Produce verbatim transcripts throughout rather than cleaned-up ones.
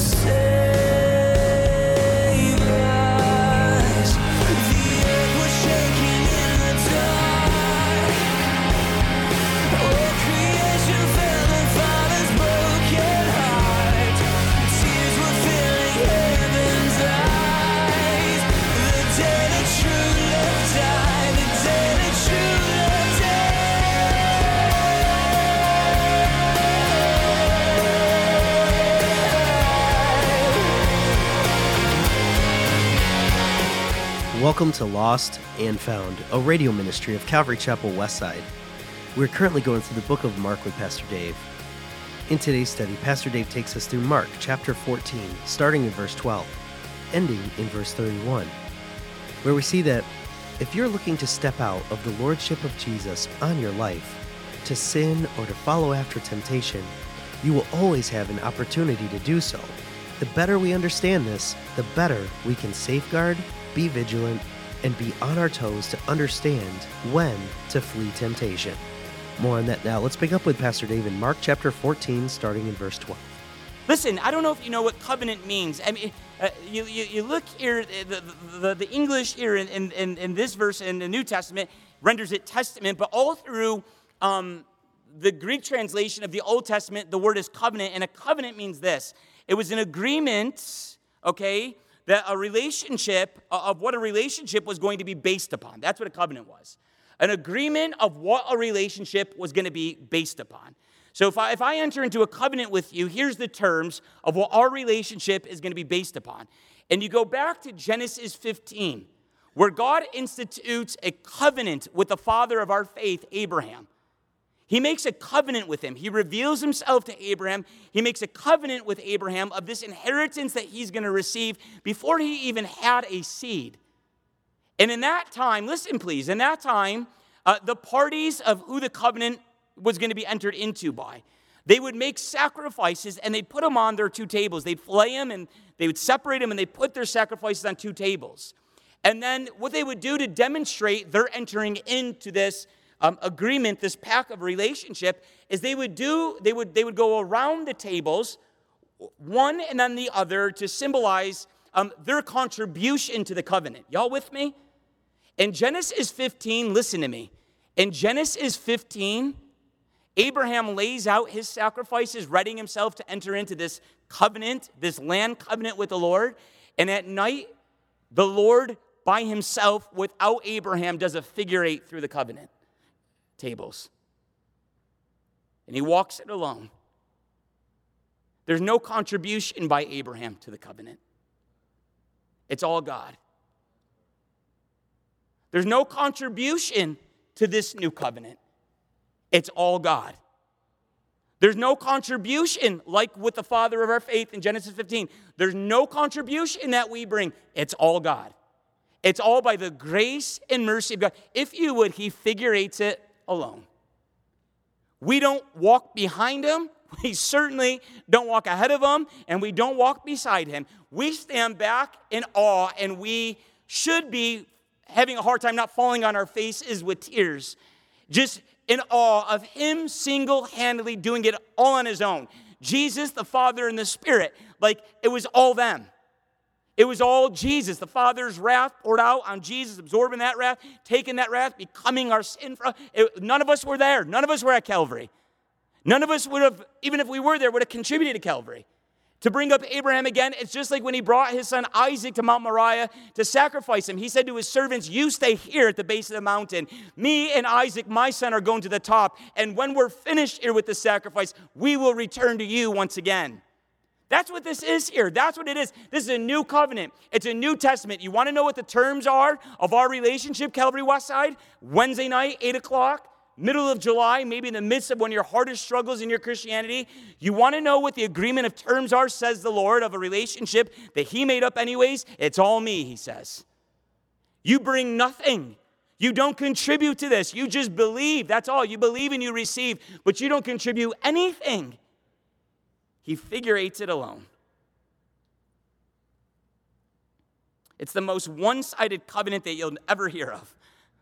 Welcome to Lost and Found, a radio ministry of Calvary Chapel Westside. We're currently going through the book of Mark with Pastor Dave. In today's study, Pastor Dave takes us through Mark chapter fourteen, starting in verse twelve, ending in verse thirty-one, where we see that if you're looking to step out of the lordship of Jesus on your life, to sin or to follow after temptation, you will always have an opportunity to do so. The better we understand this, the better we can safeguard, be vigilant, and be on our toes to understand when to flee temptation. More on that now. Let's pick up with Pastor Dave in Mark chapter fourteen, starting in verse twelve. Listen, I don't know if you know what covenant means. I mean, uh, you, you you look here, the the, the English here in, in, in this verse in the New Testament renders it testament, but all through um, the Greek translation of the Old Testament, the word is covenant, and a covenant means this. It was an agreement, okay, that a relationship, of what a relationship was going to be based upon. That's what a covenant was. An agreement of what a relationship was going to be based upon. So if I, if I enter into a covenant with you, here's the terms of what our relationship is going to be based upon. And you go back to Genesis fifteen, where God institutes a covenant with the father of our faith, Abraham. He makes a covenant with him. He reveals himself to Abraham. He makes a covenant with Abraham of this inheritance that he's going to receive before he even had a seed. And in that time, listen please, in that time, uh, the parties of who the covenant was going to be entered into by, they would make sacrifices and they'd put them on their two tables. They'd flay them and they would separate them and they'd put their sacrifices on two tables. And then what they would do to demonstrate they're entering into this Um, agreement, this pact of relationship, is they would do, they would they would go around the tables, one and then the other, to symbolize um, their contribution to the covenant. Y'all with me? In Genesis fifteen, listen to me. In Genesis fifteen, Abraham lays out his sacrifices, readying himself to enter into this covenant, this land covenant with the Lord. And at night, the Lord by himself, without Abraham, does a figure eight through the covenant tables. And he walks it alone. There's no contribution by Abraham to the covenant. It's all God. There's no contribution to this new covenant. It's all God. There's no contribution like with the father of our faith in Genesis fifteen. There's no contribution that we bring. It's all God. It's all by the grace and mercy of God. If you would, he figure eights it alone. We don't walk behind him. We certainly don't walk ahead of him, and we don't walk beside him. We stand back in awe, and we should be having a hard time not falling on our faces with tears, just in awe of him single-handedly doing it all on his own. Jesus, the Father, and the Spirit, like it was all them. It was all Jesus, the Father's wrath poured out on Jesus, absorbing that wrath, taking that wrath, becoming our sin. For, it, none of us were there. None of us were at Calvary. None of us would have, even if we were there, would have contributed to Calvary. To bring up Abraham again, it's just like when he brought his son Isaac to Mount Moriah to sacrifice him. He said to his servants, you stay here at the base of the mountain. Me and Isaac, my son, are going to the top. And when we're finished here with the sacrifice, we will return to you once again. That's what this is here. That's what it is. This is a new covenant. It's a New Testament. You want to know what the terms are of our relationship, Calvary Westside? Wednesday night, eight o'clock, middle of July, maybe in the midst of one of your hardest struggles in your Christianity. You want to know what the agreement of terms are, says the Lord, of a relationship that he made up anyways? It's all me, he says. You bring nothing. You don't contribute to this. You just believe. That's all. You believe and you receive, but you don't contribute anything. He figure eights it alone. It's the most one-sided covenant that you'll ever hear of.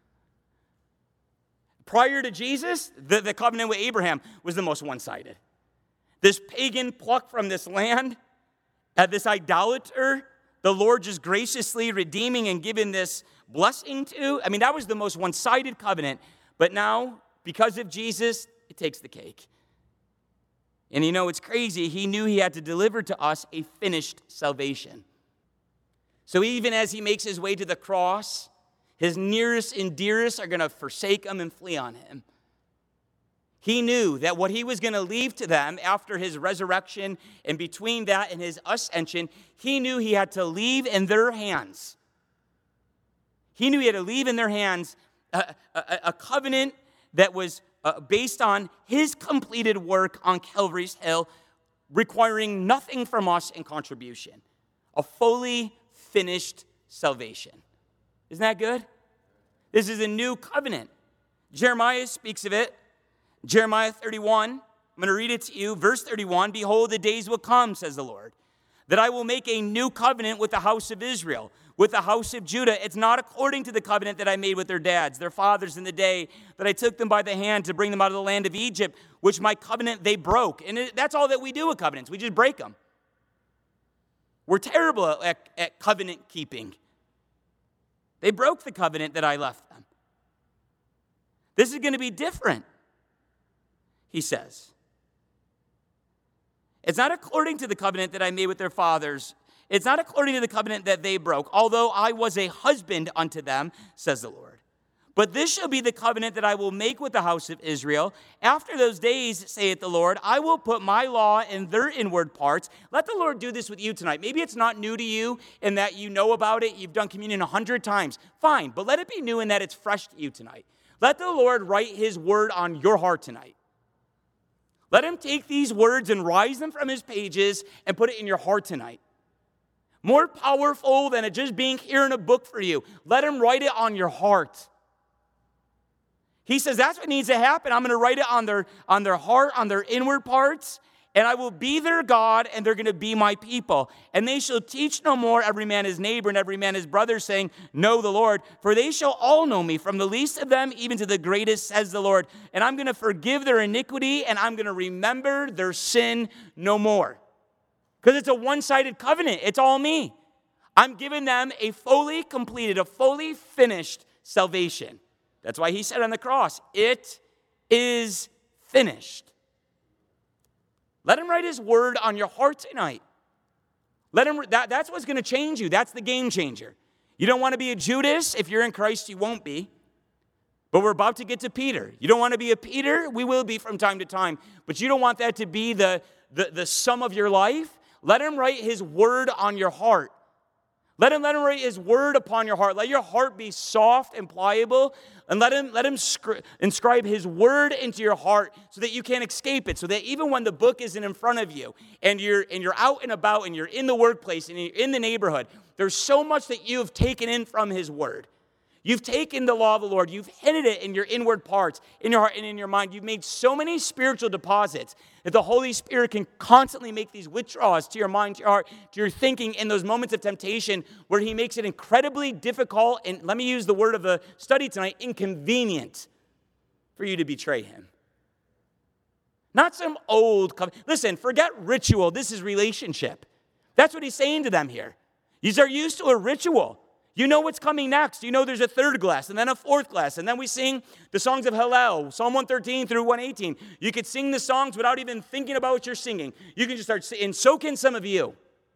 Prior to Jesus, the, the covenant with Abraham was the most one-sided. This pagan plucked from this land At this idolater, the Lord just graciously redeeming and giving this blessing to. I mean, that was the most one-sided covenant. But now, because of Jesus, it takes the cake. And you know, it's crazy. He knew he had to deliver to us a finished salvation. So even as he makes his way to the cross, his nearest and dearest are going to forsake him and flee on him. He knew that what he was going to leave to them after his resurrection and between that and his ascension, he knew he had to leave in their hands. He knew he had to leave in their hands a, a, a covenant that was uh, based on his completed work on Calvary's Hill, requiring nothing from us in contribution. A fully finished salvation. Isn't that good? This is a new covenant. Jeremiah speaks of it. Jeremiah thirty-one, I'm going to read it to you. Verse thirty-one, behold, the days will come, says the Lord, that I will make a new covenant with the house of Israel, with the house of Judah. It's not according to the covenant that I made with their dads, their fathers in the day that I took them by the hand to bring them out of the land of Egypt, which my covenant they broke. And it, that's all that we do with covenants. We just break them. We're terrible at, at covenant keeping. They broke the covenant that I left them. This is going to be different, he says. It's not according to the covenant that I made with their fathers. It's not according to the covenant that they broke, although I was a husband unto them, says the Lord. But this shall be the covenant that I will make with the house of Israel. After those days, saith the Lord, I will put my law in their inward parts. Let the Lord do this with you tonight. Maybe it's not new to you in that you know about it. You've done communion a hundred times. Fine, but let it be new in that it's fresh to you tonight. Let the Lord write his word on your heart tonight. Let him take these words and rise them from his pages and put it in your heart tonight. More powerful than it just being here in a book for you. Let him write it on your heart. He says that's what needs to happen. I'm going to write it on their, on their heart, on their inward parts, and I will be their God, and they're going to be my people. And they shall teach no more every man his neighbor and every man his brother, saying, know the Lord. For they shall all know me, from the least of them even to the greatest, says the Lord. And I'm going to forgive their iniquity, and I'm going to remember their sin no more. Because it's a one-sided covenant. It's all me. I'm giving them a fully completed, a fully finished salvation. That's why he said on the cross, it is finished. Let him write his word on your heart tonight. Let him. That, that's what's going to change you. That's the game changer. You don't want to be a Judas. If you're in Christ, you won't be. But we're about to get to Peter. You don't want to be a Peter? We will be from time to time. But you don't want that to be the, the, the sum of your life. Let him write his word on your heart. Let him, let him write his word upon your heart. Let your heart be soft and pliable. And let him, let him scri- inscribe his word into your heart so that you can't escape it. So that even when the book isn't in front of you and you're, and you're out and about and you're in the workplace and you're in the neighborhood, there's so much that you have taken in from his word. You've taken the law of the Lord. You've hidden it in your inward parts, in your heart and in your mind. You've made so many spiritual deposits that the Holy Spirit can constantly make these withdrawals to your mind, to your heart, to your thinking in those moments of temptation where he makes it incredibly difficult, and let me use the word of the study tonight, inconvenient for you to betray him. Not some old covenant. Listen, forget ritual. This is relationship. That's what he's saying to them here. You are used to a ritual. You know what's coming next. You know there's a third glass and then a fourth glass. And then we sing the songs of Hallel, Psalm one thirteen through one eighteen. You could sing the songs without even thinking about what you're singing. You can just start singing, and so can some of you.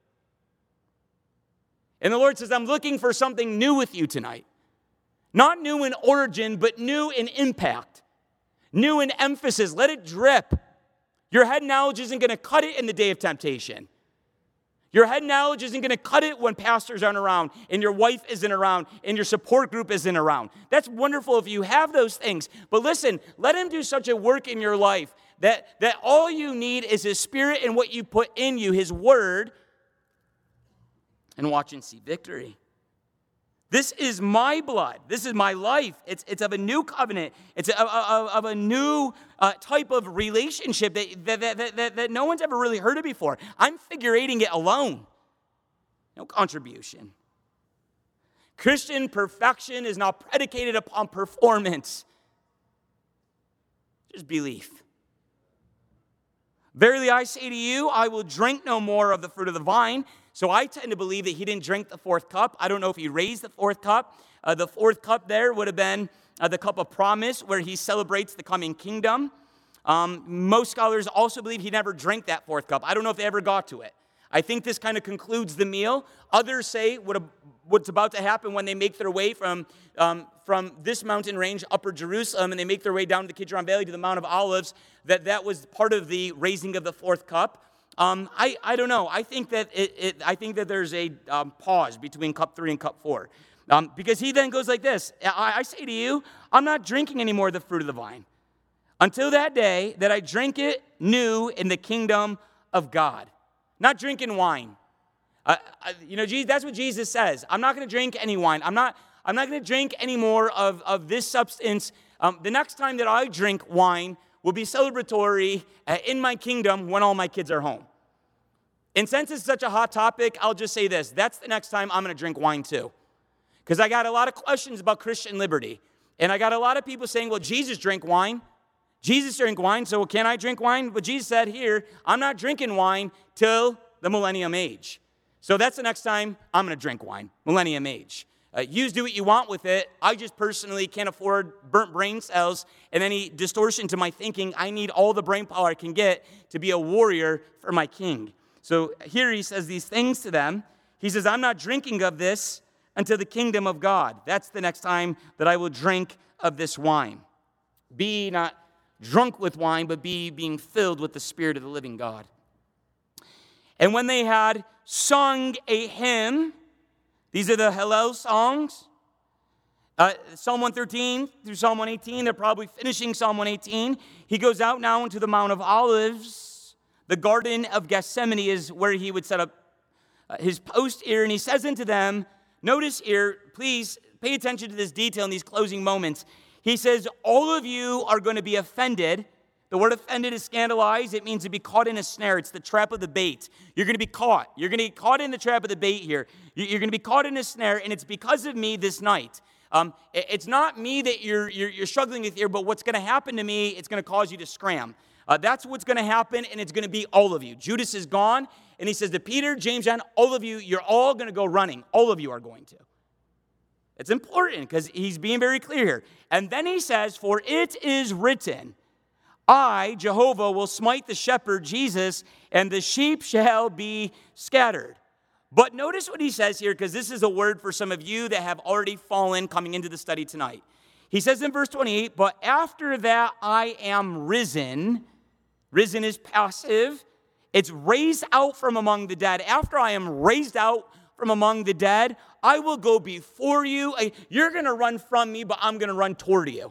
And the Lord says, I'm looking for something new with you tonight. Not new in origin, but new in impact. New in emphasis. Let it drip. Your head knowledge isn't going to cut it in the day of temptation. Your head knowledge isn't going to cut it when pastors aren't around and your wife isn't around and your support group isn't around. That's wonderful if you have those things. But listen, let him do such a work in your life that, that all you need is his spirit and what you put in you, his word, and watch and see victory. This is my blood. This is my life. It's, it's of a new covenant. It's a, a, of a new uh, type of relationship that, that, that, that, that no one's ever really heard of before. I'm figurating it alone. No contribution. Christian perfection is not predicated upon performance. Just belief. Verily I say to you, I will drink no more of the fruit of the vine. So I tend to believe that he didn't drink the fourth cup. I don't know if he raised the fourth cup. Uh, the fourth cup there would have been uh, the cup of promise, where he celebrates the coming kingdom. Um, most scholars also believe he never drank that fourth cup. I don't know if they ever got to it. I think this kind of concludes the meal. Others say what a, what's about to happen when they make their way from, um, from this mountain range, Upper Jerusalem, and they make their way down to the Kidron Valley to the Mount of Olives, that that was part of the raising of the fourth cup. Um, I, I don't know. I think that it, it, I think that there's a um, pause between cup three and cup four. Um, because he then goes like this, I, I say to you, I'm not drinking any more of the fruit of the vine until that day that I drink it new in the kingdom of God. Not drinking wine. Uh, you know, Jesus, that's what Jesus says. I'm not going to drink any wine. I'm not, I'm not going to drink any more of, of this substance. Um, the next time that I drink wine will be celebratory uh, in my kingdom when all my kids are home. And since it's such a hot topic, I'll just say this. That's the next time I'm going to drink wine too. Because I got a lot of questions about Christian liberty. And I got a lot of people saying, well, Jesus drank wine. Jesus drank wine, so can I drink wine? But Jesus said here, I'm not drinking wine till the millennium age. So that's the next time I'm going to drink wine, millennium age. Uh, you do what you want with it. I just personally can't afford burnt brain cells and any distortion to my thinking. I need all the brain power I can get to be a warrior for my king. So here he says these things to them. He says, I'm not drinking of this until the kingdom of God. That's the next time that I will drink of this wine. Be not drunk with wine, but be being filled with the Spirit of the living God. And when they had sung a hymn, these are the Hallel songs, uh, Psalm one thirteen through Psalm one eighteen, they're probably finishing Psalm one eighteen. He goes out now into the Mount of Olives. The Garden of Gethsemane is where he would set up uh, his post here, and he says unto them, notice here, please pay attention to this detail in these closing moments. He says, all of you are going to be offended. The word offended is scandalized. It means to be caught in a snare. It's the trap of the bait. You're going to be caught. You're going to get caught in the trap of the bait here. You're going to be caught in a snare, and it's because of me this night. Um, it's not me that you're, you're, you're struggling with here, but what's going to happen to me, it's going to cause you to scram. Uh, that's what's going to happen, and it's going to be all of you. Judas is gone, and he says to Peter, James, John, all of you, you're all going to go running. All of you are going to. It's important because he's being very clear here. And then he says, for it is written, I, Jehovah, will smite the shepherd, Jesus, and the sheep shall be scattered. But notice what he says here, because this is a word for some of you that have already fallen coming into the study tonight. He says in verse twenty-eight, but after that I am risen. Risen is passive. It's raised out from among the dead. After I am raised out from among the dead, I will go before you. You're going to run from me, but I'm going to run toward you.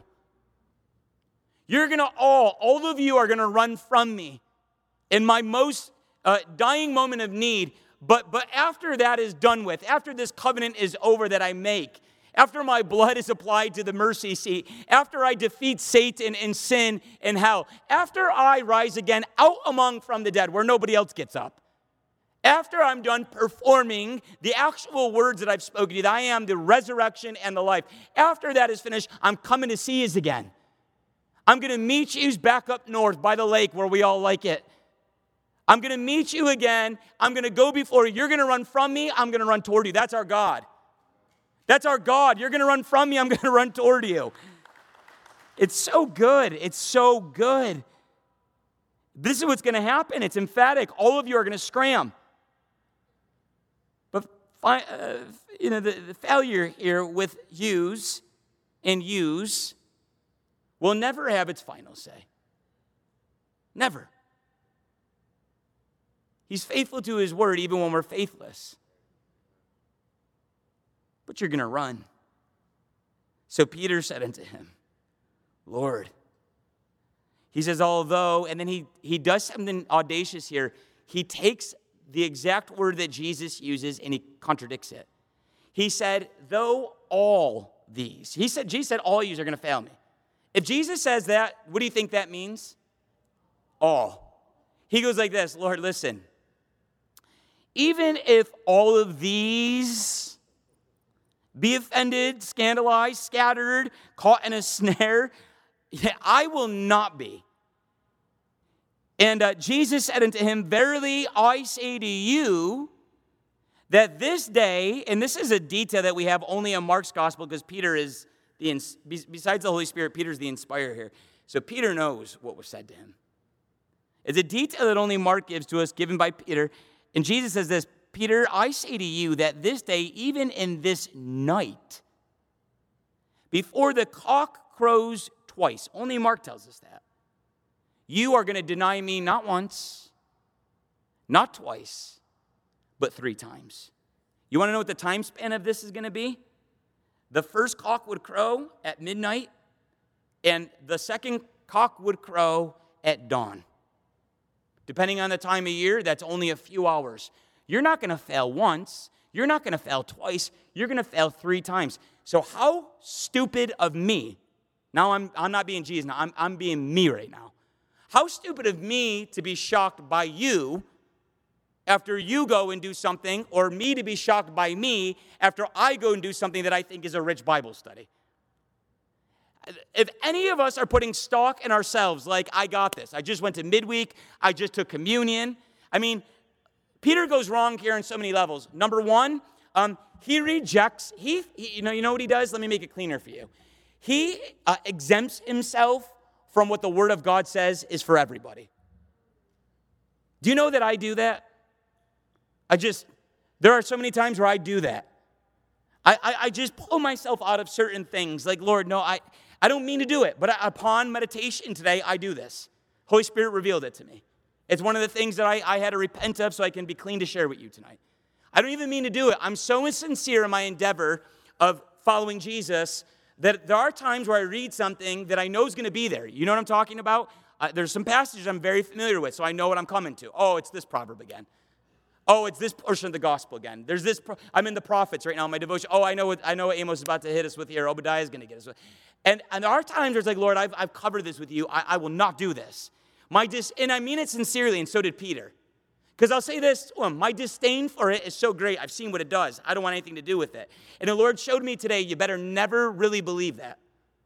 You're going to all, all of you are going to run from me in my most uh, dying moment of need. But, but after that is done with, after this covenant is over that I make, after my blood is applied to the mercy seat, after I defeat Satan and sin and hell, after I rise again out among from the dead where nobody else gets up, after I'm done performing the actual words that I've spoken to you, that I am the resurrection and the life, after that is finished, I'm coming to see you again. I'm going to meet you back up north by the lake where we all like it. I'm going to meet you again. I'm going to go before you. You're going to run from me. I'm going to run toward you. That's our God. That's our God. You're going to run from me. I'm going to run toward you. It's so good. It's so good. This is what's going to happen. It's emphatic. All of you are going to scram. But uh, you know, the, the failure here with use and use will never have its final say. Never. He's faithful to his word even when we're faithless. But you're going to run. So Peter said unto him, Lord. He says, although, and then he, he does something audacious here. He takes the exact word that Jesus uses and he contradicts it. He said, though all these. He said, Jesus said, all yous are going to fail me. If Jesus says that, what do you think that means? All. He goes like this, Lord, listen. Even if all of these be offended, scandalized, scattered, caught in a snare, I will not be. And uh, Jesus said unto him, verily I say to you, that this day, and this is a detail that we have only in Mark's gospel because Peter is, the besides the Holy Spirit, Peter's the inspirer here. So Peter knows what was said to him. It's a detail that only Mark gives to us, given by Peter. And Jesus says this, Peter, I say to you that this day, even in this night, before the cock crows twice, only Mark tells us that, you are going to deny me not once, not twice, but three times. You want to know what the time span of this is going to be? The first cock would crow at midnight, and the second cock would crow at dawn. Depending on the time of year, that's only a few hours. You're not going to fail once. You're not going to fail twice. You're going to fail three times. So how stupid of me, now I'm, I'm not being Jesus, now I'm, I'm being me right now. How stupid of me to be shocked by you after you go and do something, or me to be shocked by me after I go and do something that I think is a rich Bible study. If any of us are putting stock in ourselves, like, I got this, I just went to midweek, I just took communion. I mean, Peter goes wrong here on so many levels. Number one, um, he rejects, he, he, you know, you know what he does? Let me make it cleaner for you. He uh, exempts himself from what the Word of God says is for everybody. Do you know that I do that? I just, there are so many times where I do that. I, I, I just pull myself out of certain things. Like, Lord, no, I, I don't mean to do it. But upon meditation today, I do this. Holy Spirit revealed it to me. It's one of the things that I, I had to repent of so I can be clean to share with you tonight. I don't even mean to do it. I'm so sincere in my endeavor of following Jesus that there are times where I read something that I know is going to be there. You know what I'm talking about? Uh, there's some passages I'm very familiar with, so I know what I'm coming to. Oh, it's this proverb again. Oh, it's this portion of the gospel again. There's this. Pro- I'm in the prophets right now in my devotion. Oh, I know what I know what Amos is about to hit us with here. Obadiah is going to get us with. And, and there are times where it's like, Lord, I've, I've covered this with you. I, I will not do this. My dis- And I mean it sincerely, and so did Peter. Because I'll say this to him, my disdain for it is so great. I've seen what it does. I don't want anything to do with it. And the Lord showed me today, you better never really believe that.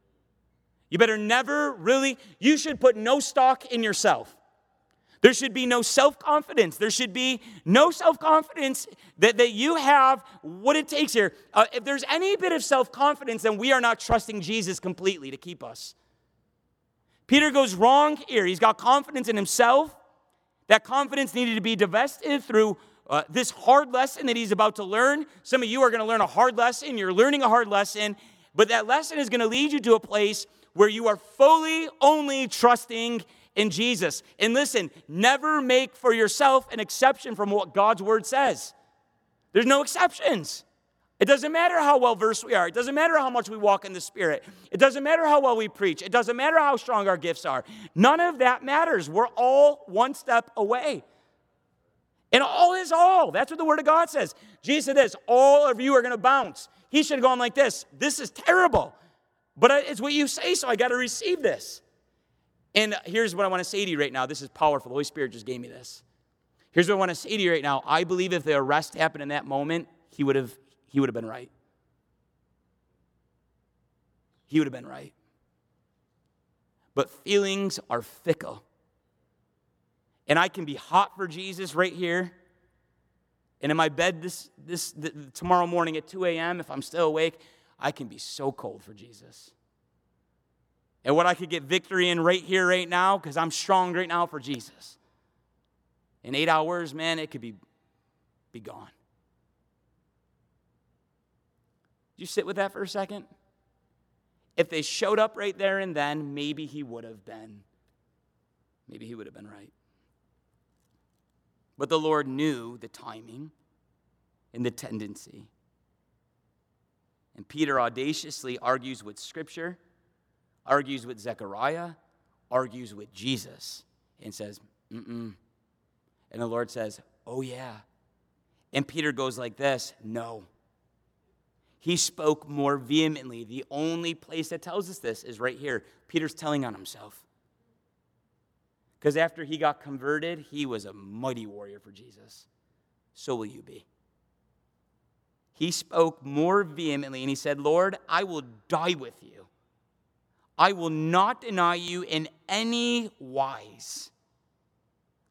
You better never really, you should put no stock in yourself. There should be no self-confidence. There should be no self-confidence that, that you have what it takes here. Uh, if there's any bit of self-confidence, then we are not trusting Jesus completely to keep us. Peter goes wrong here. He's got confidence in himself. That confidence needed to be divested through uh, this hard lesson that he's about to learn. Some of you are going to learn a hard lesson. You're learning a hard lesson. But that lesson is going to lead you to a place where you are fully only trusting in Jesus. And listen, never make for yourself an exception from what God's word says. There's no exceptions. It doesn't matter how well versed we are. It doesn't matter how much we walk in the Spirit. It doesn't matter how well we preach. It doesn't matter how strong our gifts are. None of that matters. We're all one step away. And all is all. That's what the Word of God says. Jesus said this, all of you are going to bounce. He should have gone like this. This is terrible. But it's what you say, so I got to receive this. And here's what I want to say to you right now. This is powerful. The Holy Spirit just gave me this. Here's what I want to say to you right now. I believe if the arrest happened in that moment, he would have he would have been right. He would have been right. But feelings are fickle. And I can be hot for Jesus right here. And in my bed this this, this tomorrow morning at two a.m., if I'm still awake, I can be so cold for Jesus. And what I could get victory in right here, right now, because I'm strong right now for Jesus. In eight hours, man, it could be, be gone. Did you sit with that for a second? If they showed up right there and then, maybe he would have been, maybe he would have been right. But the Lord knew the timing and the tendency. And Peter audaciously argues with Scripture, argues with Zechariah, argues with Jesus, and says, mm-mm. And the Lord says, oh yeah. And Peter goes like this, no. He spoke more vehemently. The only place that tells us this is right here. Peter's telling on himself. Because after he got converted, he was a mighty warrior for Jesus. So will you be. He spoke more vehemently, and he said, Lord, I will die with you. I will not deny you in any wise.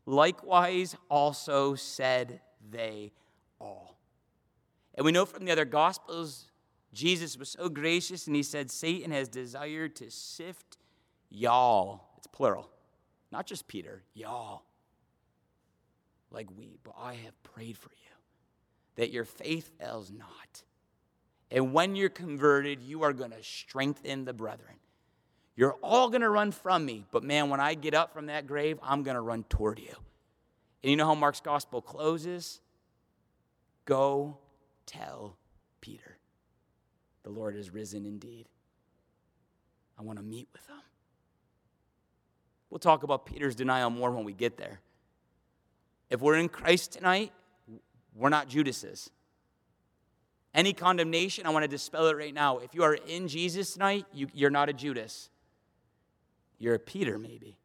likewise also said they all. And we know from the other Gospels, Jesus was so gracious and he said, Satan has desired to sift y'all. It's plural. Not just Peter, y'all. Like wheat. But I have prayed for you that your faith fails not. And when you're converted, you are going to strengthen the brethren. You're all going to run from me. But man, when I get up from that grave, I'm going to run toward you. And you know how Mark's gospel closes? Go tell Peter. The Lord is risen indeed. I want to meet with him. We'll talk about Peter's denial more when we get there. If we're in Christ tonight, we're not Judas's. Any condemnation, I want to dispel it right now. If you are in Jesus tonight, you, you're not a Judas. You're a Peter, maybe.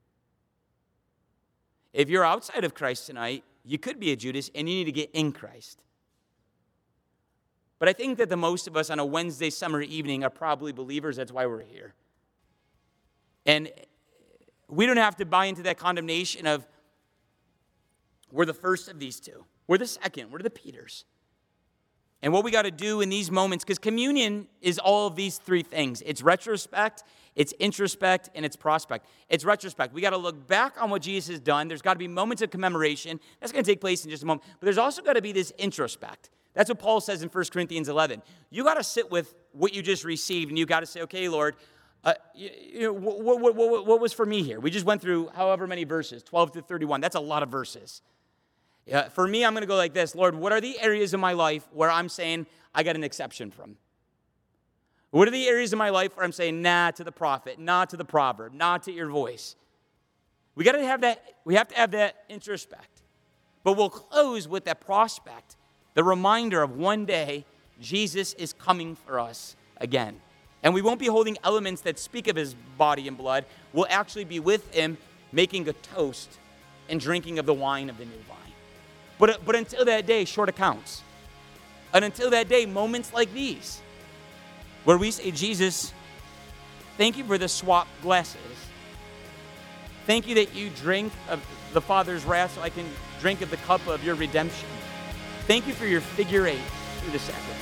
If you're outside of Christ tonight, you could be a Judas, and you need to get in Christ. But I think that the most of us on a Wednesday summer evening are probably believers. That's why we're here. And we don't have to buy into that condemnation of we're the first of these two. We're the second. We're the Peters. And what we got to do in these moments, because communion is all of these three things. It's retrospect, it's introspect, and it's prospect. It's retrospect. We got to look back on what Jesus has done. There's got to be moments of commemoration. That's going to take place in just a moment. But there's also got to be this introspect. That's what Paul says in First Corinthians eleven. You got to sit with what you just received, and you got to say, okay, Lord, uh, you, you know, what, what, what, what was for me here? We just went through however many verses, twelve to thirty-one. That's a lot of verses. Uh, for me, I'm going to go like this. Lord, what are the areas of my life where I'm saying I got an exception from? What are the areas of my life where I'm saying nah to the prophet, nah to the proverb, nah to your voice? We got to have that. We have to have that introspect. But we'll close with that prospect, the reminder of one day Jesus is coming for us again. And we won't be holding elements that speak of his body and blood. We'll actually be with him making a toast and drinking of the wine of the new vine. But, but until that day, short accounts. And until that day, moments like these, where we say, Jesus, thank you for the swap glasses. Thank you that you drink of the Father's wrath so I can drink of the cup of your redemption. Thank you for your figure eight through the sacrifices.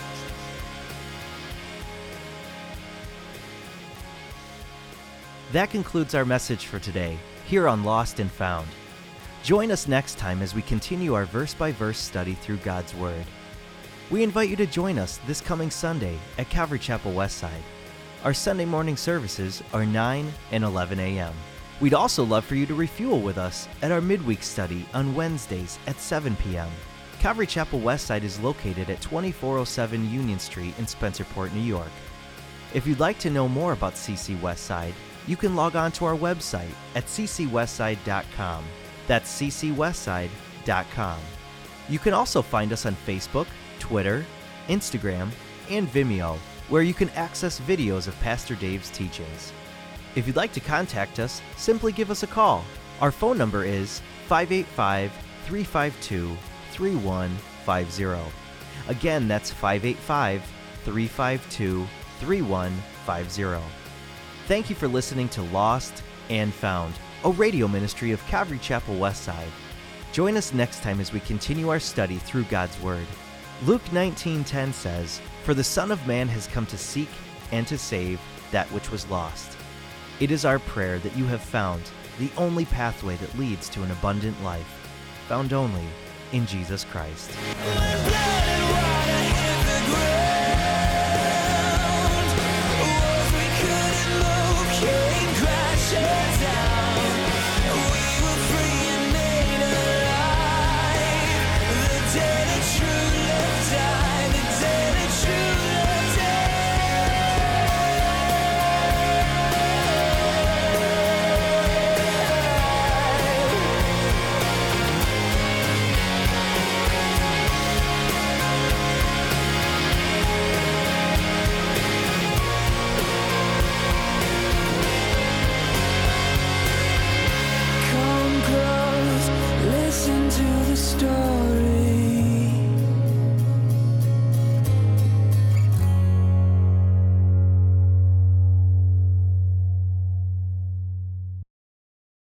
That concludes our message for today, here on Lost and Found. Join us next time as we continue our verse-by-verse study through God's Word. We invite you to join us this coming Sunday at Calvary Chapel Westside. Our Sunday morning services are nine and eleven a.m. We'd also love for you to refuel with us at our midweek study on Wednesdays at seven p.m. Calvary Chapel Westside is located at twenty-four oh seven Union Street in Spencerport, New York. If you'd like to know more about C C Westside, you can log on to our website at c c westside dot com. That's c c westside dot com. You can also find us on Facebook, Twitter, Instagram, and Vimeo, where you can access videos of Pastor Dave's teachings. If you'd like to contact us, simply give us a call. Our phone number is five eight five, three five two, three one five zero. Again, that's five eight five, three five two, three one five zero. Thank you for listening to Lost and Found, a radio ministry of Calvary Chapel Westside. Join us next time as we continue our study through God's Word. Luke nineteen ten says, "For the Son of Man has come to seek and to save that which was lost." It is our prayer that you have found the only pathway that leads to an abundant life, found only in Jesus Christ.